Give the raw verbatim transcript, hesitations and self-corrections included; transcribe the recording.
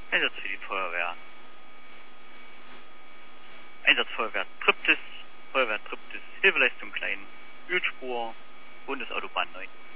Einsatz für die Feuerwehr. Einsatz Feuerwehr Triptis, Feuerwehr Triptis, Hilfeleistung Klein, Ölspur, Bundesautobahn neun.